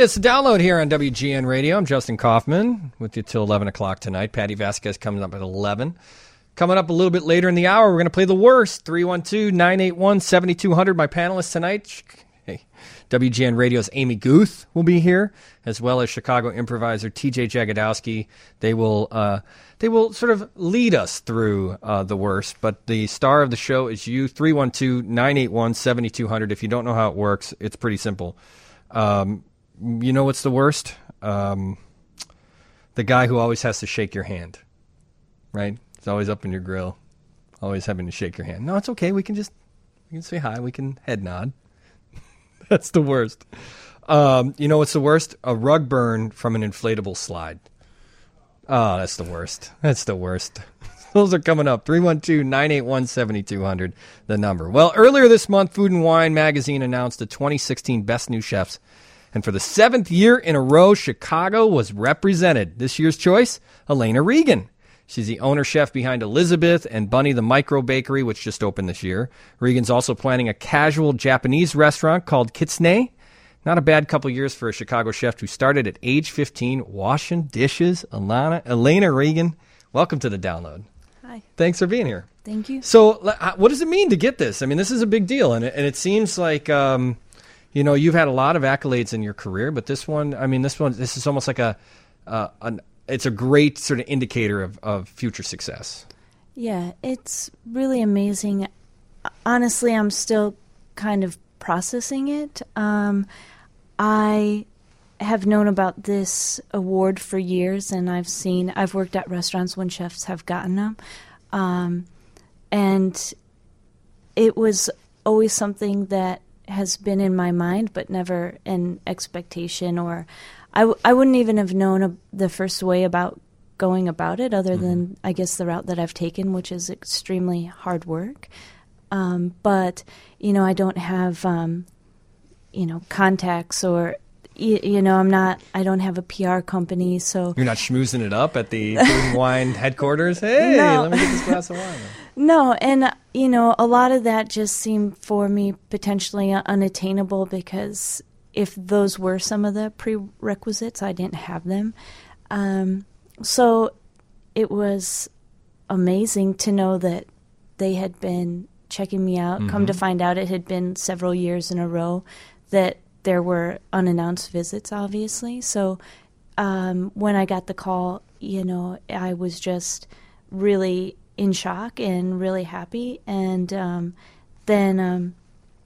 It's the Download here on WGN Radio. I'm Justin Kaufman with you till 11 o'clock tonight. Patty Vasquez coming up at 11. Coming up a little bit later in the hour, we're going to play The Worst, 312-981-7200. My panelists tonight, WGN Radio's Amy Guth will be here, as well as Chicago improviser TJ Jagodowski. They will sort of lead us through The Worst, but the star of the show is you, 312-981-7200. If you don't know how it works, it's pretty simple. You know what's the worst? The guy who always has to shake your hand, right? It's always up in your grill, always having to shake your hand. No, it's okay. We can say hi. We can head nod. That's the worst. You know what's the worst? A rug burn from an inflatable slide. Oh, that's the worst. That's the worst. Those are coming up. 312-981-7200, the number. Well, earlier this month, Food and Wine magazine announced the 2016 Best New Chefs. And for the 7th year in a row, Chicago was represented. This year's choice, Elena Regan. She's the owner chef behind Elizabeth and Bunny the Micro Bakery, which just opened this year. Regan's also planning a casual Japanese restaurant called Kitsune. Not a bad couple years for a Chicago chef who started at age 15 washing dishes. Elena Regan, welcome to the Download. Hi. Thanks for being here. Thank you. So what does it mean to get this? I mean, this is a big deal, and it seems like... you've had a lot of accolades in your career, but this is almost like it's a great sort of indicator of future success. Yeah, it's really amazing. Honestly, I'm still kind of processing it. I have known about this award for years, and I've worked at restaurants when chefs have gotten them. And it was always something that has been in my mind, but never an expectation, or I wouldn't even have known the first way about going about it other than, I guess, the route that I've taken, which is extremely hard work. But, I don't have, contacts or, I don't have a PR company, so. You're not schmoozing it up at the Food and Wine headquarters? Hey, no. Let me get this glass of wine. No, and, a lot of that just seemed for me potentially unattainable because if those were some of the prerequisites, I didn't have them. So it was amazing to know that they had been checking me out. Come to find out, it had been several years in a row that there were unannounced visits, obviously. So when I got the call, I was just really in shock and really happy. And then,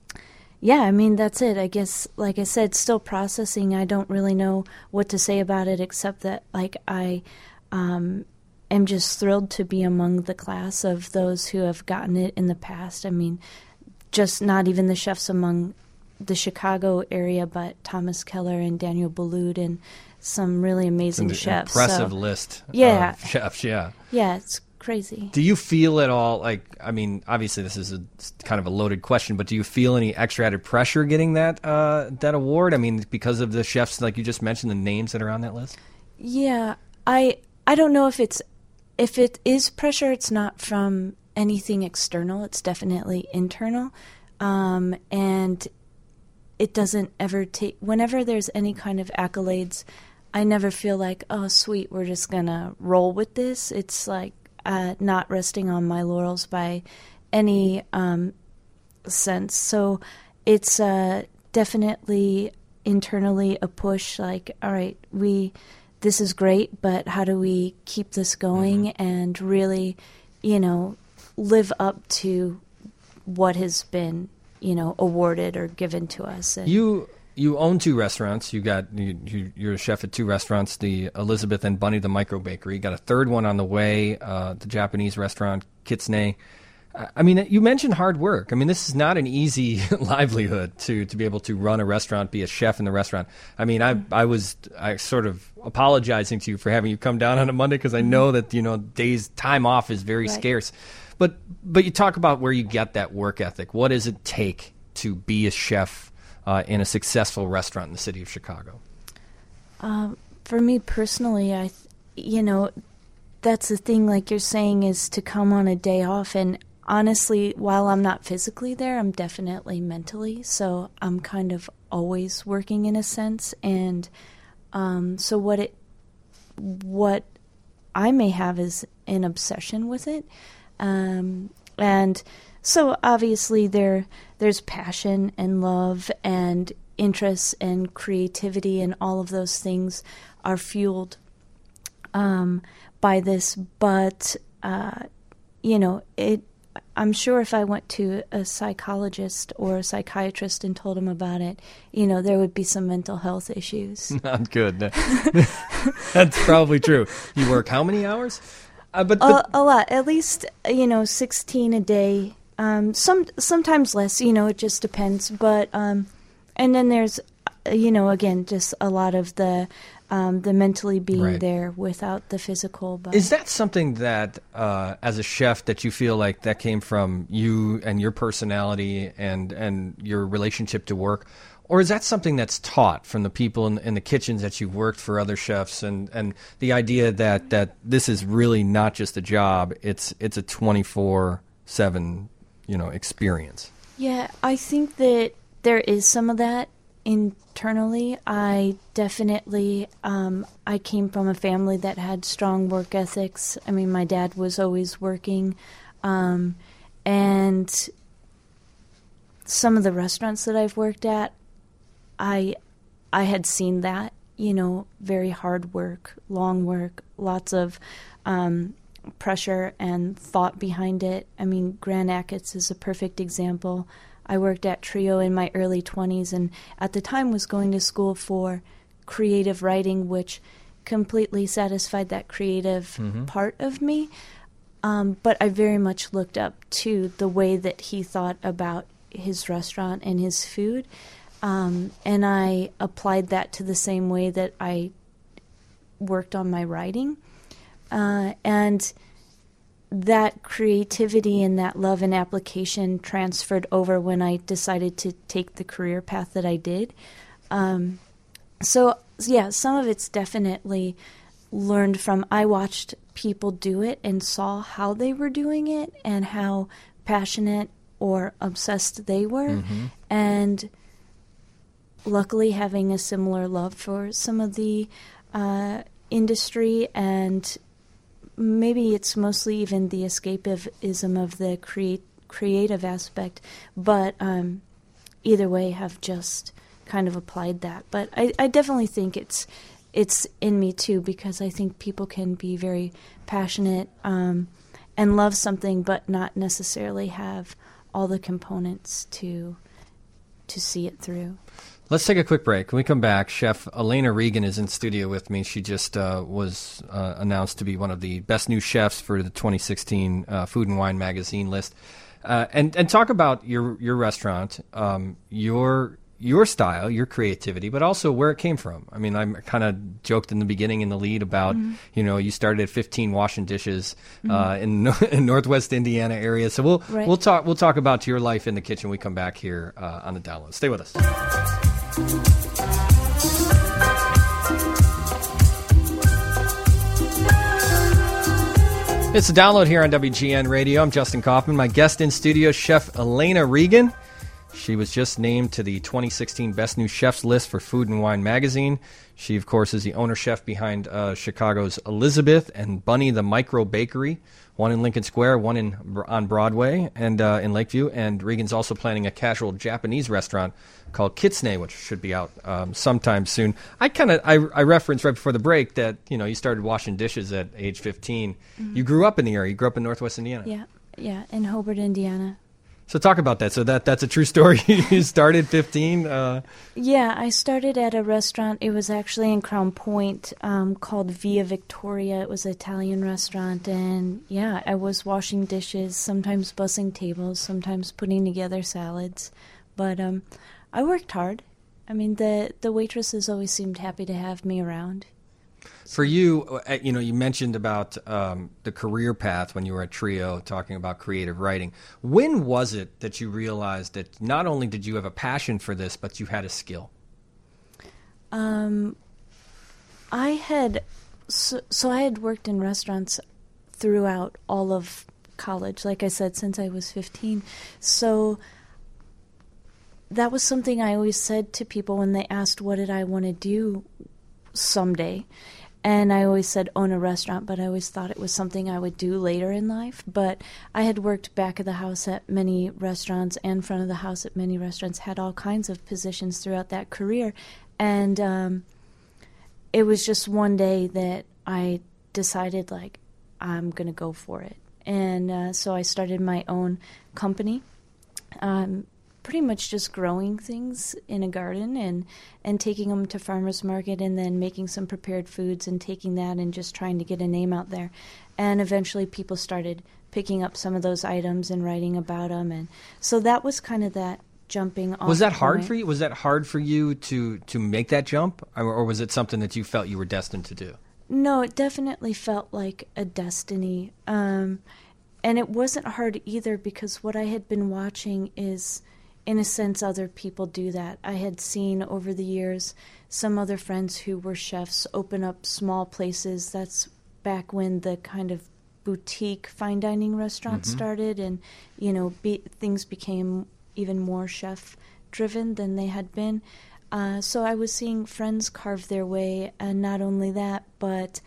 that's it. I guess, like I said, still processing. I don't really know what to say about it except that, I am just thrilled to be among the class of those who have gotten it in the past. I mean, just not even the chefs among the Chicago area, but Thomas Keller and Daniel Boulud and some really amazing chefs. Impressive list of chefs, yeah. Yeah, it's crazy. Do you feel at all, obviously this is kind of a loaded question, but do you feel any extra added pressure getting that award? I mean, because of the chefs, like you just mentioned, the names that are on that list? Yeah, I don't know if it is pressure, it's not from anything external. It's definitely internal. And it doesn't ever whenever there's any kind of accolades, I never feel like, oh, sweet, we're just going to roll with this. It's like not resting on my laurels by any sense. So it's definitely internally a push, like, all right, this is great, but how do we keep this going and really, live up to what has been, awarded or given to us? And you own 2 restaurants. You're a chef at 2 restaurants, the Elizabeth and Bunny the Micro Bakery. You got a 3rd one on the way, the Japanese restaurant Kitsune. I mean, you mentioned hard work. I mean, this is not an easy livelihood to be able to run a restaurant, be a chef in the restaurant. I mean, I was sort of apologizing to you for having you come down on a Monday because I know that, time off is very scarce. But you talk about where you get that work ethic. What does it take to be a chef in a successful restaurant in the city of Chicago? For me personally, that's the thing, like you're saying, is to come on a day off. And honestly, while I'm not physically there, I'm definitely mentally. So I'm kind of always working in a sense. And so what I may have is an obsession with it. And so obviously there's passion and love and interests and creativity, and all of those things are fueled by this. But I'm sure if I went to a psychologist or a psychiatrist and told him about it, there would be some mental health issues. Not good. That's probably true. You work how many hours? But a lot, at least 16 a day. Sometimes less. It just depends. But and then there's again just a lot of the mentally being right. there without the physical. But is that something that, as a chef, that you feel like that came from you and your personality and your relationship to work? Or is that something that's taught from the people in the kitchens that you've worked for other chefs, and the idea that this is really not just a job, it's a 24/7, experience? Yeah, I think that there is some of that internally. I definitely, I came from a family that had strong work ethics. I mean, my dad was always working, and some of the restaurants that I've worked at, I had seen that, very hard work, long work, lots of pressure and thought behind it. I mean, Grand Achatz is a perfect example. I worked at Trio in my early 20s, and at the time was going to school for creative writing, which completely satisfied that creative part of me. But I very much looked up to the way that he thought about his restaurant and his food. And I applied that to the same way that I worked on my writing. And that creativity and that love and application transferred over when I decided to take the career path that I did. So, yeah, some of it's definitely learned from, I watched people do it and saw how they were doing it and how passionate or obsessed they were. And luckily having a similar love for some of the industry, and maybe it's mostly even the escapism of the creative aspect, but either way have just kind of applied that. But I definitely think it's in me too, because I think people can be very passionate and love something but not necessarily have all the components to see it through. Let's take a quick break. When we come back, Chef Elena Regan is in studio with me. She just was announced to be one of the best new chefs for the 2016 Food and Wine magazine list. And talk about your restaurant, your style, your creativity, but also where it came from. I mean, I kind of joked in the beginning in the lead about, you started at 15 washing dishes in Northwest Indiana area. So we'll talk about your life in the kitchen when we come back here on the Download. Stay with us. It's the Download here on WGN Radio. I'm Justin Kaufman. My guest in studio, Chef Elena Regan. She was just named to the 2016 Best New Chefs list for Food and Wine magazine. She, of course, is the owner chef behind Chicago's Elizabeth and Bunny the Micro Bakery, one in Lincoln Square, one on Broadway and in Lakeview. And Regan's also planning a casual Japanese restaurant called Kitsune, which should be out sometime soon. I referenced right before the break that you started washing dishes at age 15. You grew up in the area. You grew up in Northwest Indiana. Yeah, in Hobart, Indiana. So talk about that. So that's a true story. You started 15? Yeah, I started at a restaurant. It was actually in Crown Point called Via Victoria. It was an Italian restaurant. And, yeah, I was washing dishes, sometimes bussing tables, sometimes putting together salads. But I worked hard. I mean, the waitresses always seemed happy to have me around. For you, you mentioned about the career path when you were at Trio, talking about creative writing. When was it that you realized that not only did you have a passion for this, but you had a skill? I had worked in restaurants throughout all of college, like I said, since I was 15. So that was something I always said to people when they asked what did I want to do someday. And I always said own a restaurant, but I always thought it was something I would do later in life. But I had worked back of the house at many restaurants and front of the house at many restaurants, had all kinds of positions throughout that career. And it was just one day that I decided, like, I'm going to go for it. And so I started my own company, pretty much just growing things in a garden and taking them to farmers market and then making some prepared foods and taking that and just trying to get a name out there. And eventually people started picking up some of those items and writing about them. And so that was kind of that jumping off. Was that hard for you? Was that hard for you to make that jump? Or was it something that you felt you were destined to do? No, it definitely felt like a destiny. And it wasn't hard either because what I had been watching is, in a sense, other people do that. I had seen over the years some other friends who were chefs open up small places. That's back when the kind of boutique fine dining restaurants started and, things became even more chef-driven than they had been. So I was seeing friends carve their way, and not only that, but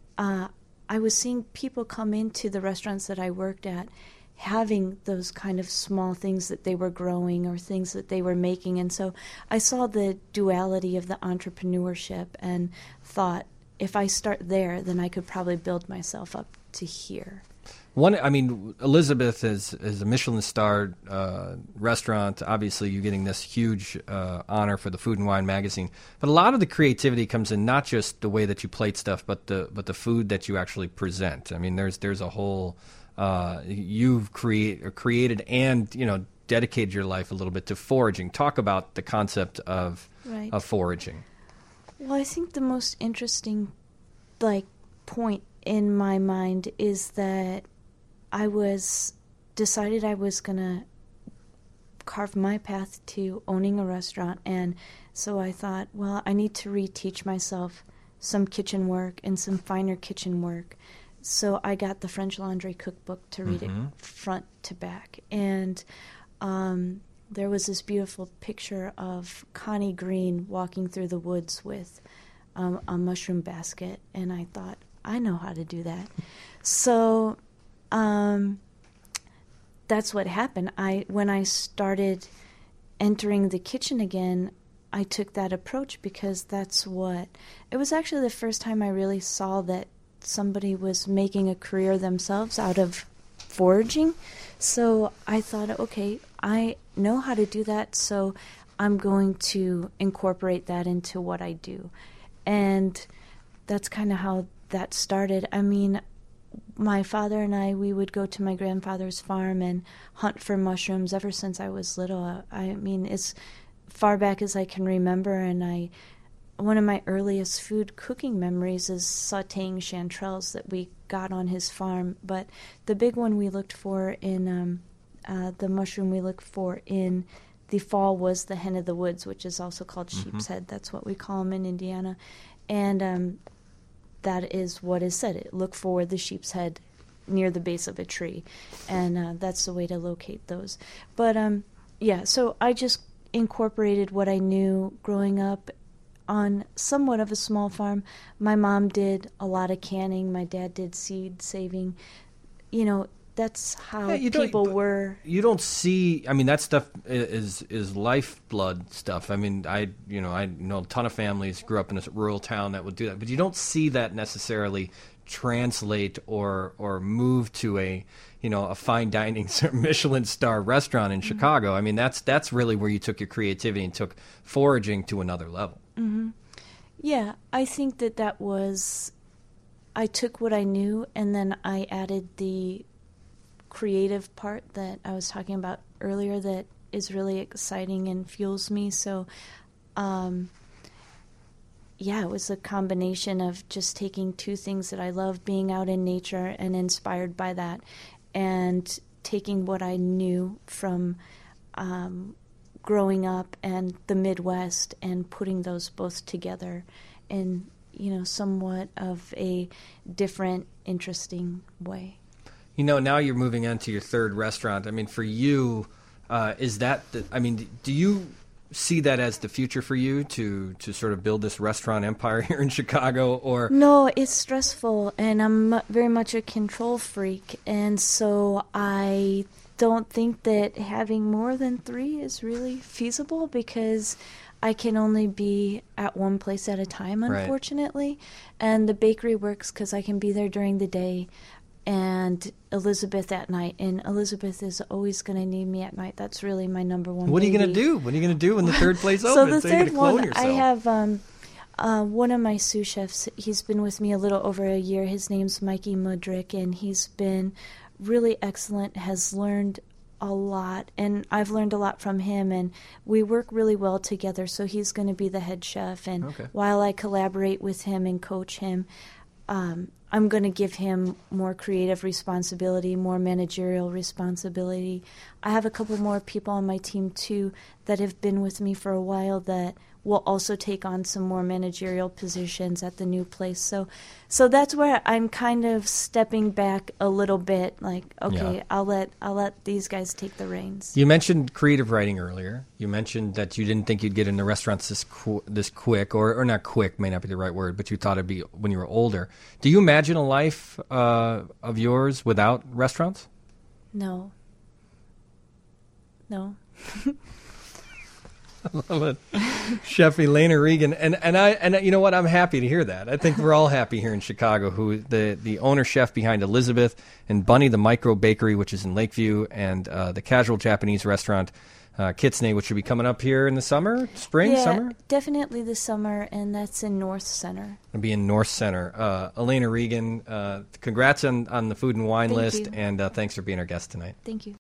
I was seeing people come into the restaurants that I worked at having those kind of small things that they were growing or things that they were making. And so I saw the duality of the entrepreneurship and thought, if I start there, then I could probably build myself up to here. Elizabeth is a Michelin-starred restaurant. Obviously, you're getting this huge honor for the Food and Wine magazine. But a lot of the creativity comes in not just the way that you plate stuff, but the food that you actually present. I mean, there's a whole you've created and dedicated your life a little bit to foraging. Talk about the concept of foraging. Well, I think the most interesting point in my mind is that I decided I was going to carve my path to owning a restaurant. And so I thought, well, I need to reteach myself some kitchen work and some finer kitchen work. So I got the French Laundry cookbook to read it front to back. And there was this beautiful picture of Connie Green walking through the woods with a mushroom basket. And I thought, I know how to do that. So that's what happened. When I started entering the kitchen again, I took that approach because it was actually the first time I really saw that somebody was making a career themselves out of foraging. So I thought, okay, I know how to do that, so I'm going to incorporate that into what I do. And that's kind of how that started. I mean, my father and we would go to my grandfather's farm and hunt for mushrooms ever since I was little. I mean, as far back as I can remember, and one of my earliest food cooking memories is sautéing chanterelles that we got on his farm. But the big one we looked for the mushroom we looked for in the fall was the hen of the woods, which is also called sheep's head. That's what we call them in Indiana. And that is what is said. Look for the sheep's head near the base of a tree. And that's the way to locate those. But, so I just incorporated what I knew growing up on somewhat of a small farm. My mom did a lot of canning. My dad did seed saving. That's how people were. You don't see. I mean, that stuff is lifeblood stuff. I mean, I know a ton of families grew up in a rural town that would do that, but you don't see that necessarily translate or move to a fine dining Michelin star restaurant in Chicago. I mean, that's really where you took your creativity and took foraging to another level. Mm-hmm. Yeah, I think that was. I took what I knew and then I added the creative part that I was talking about earlier that is really exciting and fuels me. So, it was a combination of just taking two things that I love, being out in nature and inspired by that, and taking what I knew from growing up and the Midwest and putting those both together in, somewhat of a different, interesting way. Now you're moving on to your third restaurant. I mean, for you, is that, do you see that as the future for you to sort of build this restaurant empire here in Chicago? Or No, it's stressful, and I'm very much a control freak, and so I don't think that having more than 3 is really feasible because I can only be at one place at a time, unfortunately. Right. And the bakery works because I can be there during the day and Elizabeth at night. And Elizabeth is always going to need me at night. That's really my number one. What are you going to do? What are you going to do when the third place opens? So the third one, I have one of my sous chefs. He's been with me a little over a year. His name's Mikey Mudrick, and he's been really excellent, has learned a lot, and I've learned a lot from him, and we work really well together. So he's going to be the head chef, and while I collaborate with him and coach him, I'm going to give him more creative responsibility, more managerial responsibility. I have a couple more people on my team, too, that have been with me for a while that will also take on some more managerial positions at the new place. So that's where I'm kind of stepping back a little bit, like, okay, I'll let these guys take the reins. You mentioned creative writing earlier. You mentioned that you didn't think you'd get into restaurants this quick, or not quick, may not be the right word, but you thought it'd be when you were older. Do you imagine a life of yours without restaurants? No. I love it. Chef Elena Regan. And you know what? I'm happy to hear that. I think we're all happy here in Chicago, who the owner chef behind Elizabeth and Bunny the Micro Bakery, which is in Lakeview, and the casual Japanese restaurant, Kitsune, which will be coming up here in the summer, summer? Yeah, definitely the summer, and that's in North Center. It'll be in North Center. Elena Regan, congrats on the food and wine list, and thanks for being our guest tonight. Thank you.